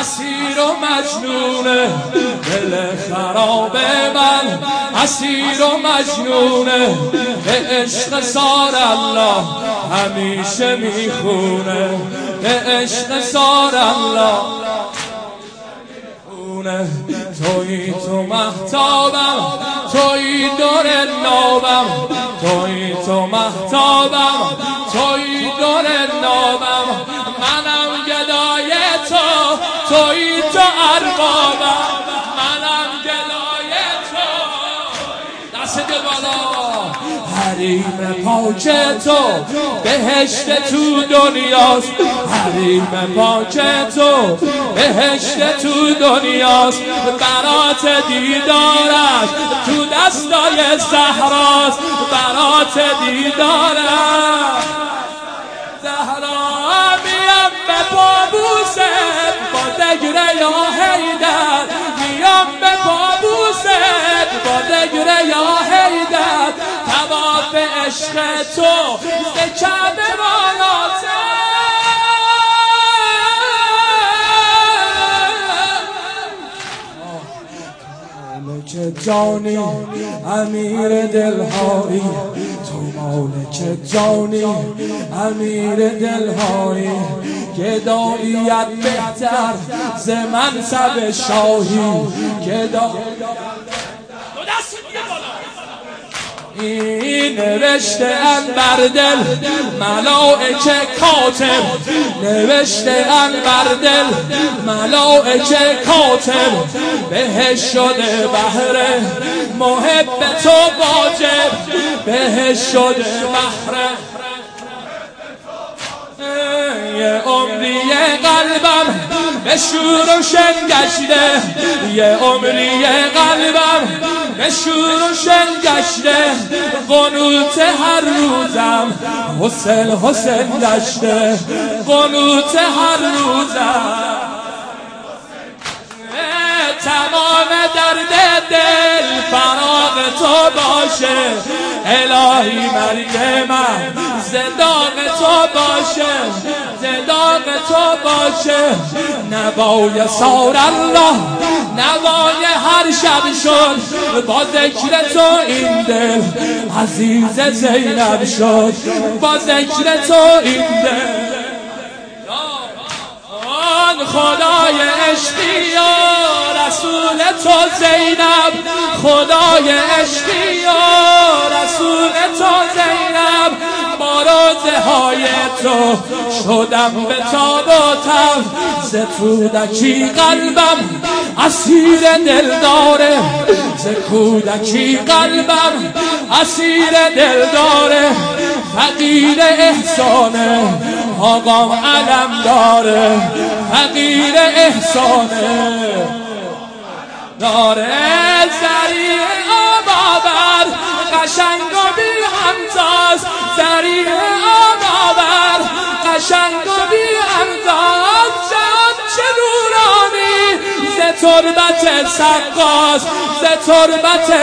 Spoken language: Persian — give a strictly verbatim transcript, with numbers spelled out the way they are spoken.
اسیر و مجنونه دل خراب من، اسیر و مجنونه به عشق سار الله همیشه میخونه، به عشق سار الله تویی تو مهتابم، تویی دور نابم، تویی تو مهتابم، تویی دور نابم، منم گدای تو، تویی تو اربابم، منم گدای تو. دست دل بالا. حریم پاک تو بهشت تو دنیاست، حریم پاک تو بهشت تو دنیاست، برات دیدارش تو دستای زهراست، برات دیدارش زهرا. میام به پابوست با دگره یا حیدر، میام به پابوست با دگره یا حیدر، تواف عشق تو ز کعبه بالاتر. مالک جانی امیر دلهایی، تو مالک جانی امیر دلهایی، گداییت بهتر ز منصب شاهی، گداییت این نوشته ان بر دل ملائکه کاتب، نوشته ان بر دل ملائکه کاتب، بهش شده بهره محب تو واجب، بهش شده بهره یه عمری قلبم به شور و شن گشته، یه عمری قلبم به شور و شن گشته، قنوت هر روزم حسین حسین گشته، قنوت هر روزم تمام درد دل فراغ تو باشه، الهی مرگ من زداغ تو باشه، زداغ تو باشه. نوای سار الله نوای هر شب شد، با ذکر تو این دل عزیز زینب شد، با ذکر تو این دل آن خدای عشقی و رسول تو زینب، خدای عشقی و رسول تو زینب، با روزه های تو شدم به تاب و تب، ز کودکی قلبم اسیر دل داره، ز کودکی قلبم اسیر دل داره، فقیر احسانه آقام علم داره، فقیر احسانه داره، زریع آب آور قشنگ و بی همتاز، زریع آب آور قشنگ و بی همتاز، شد چه نورانی ز تربت سقاس، ز تربت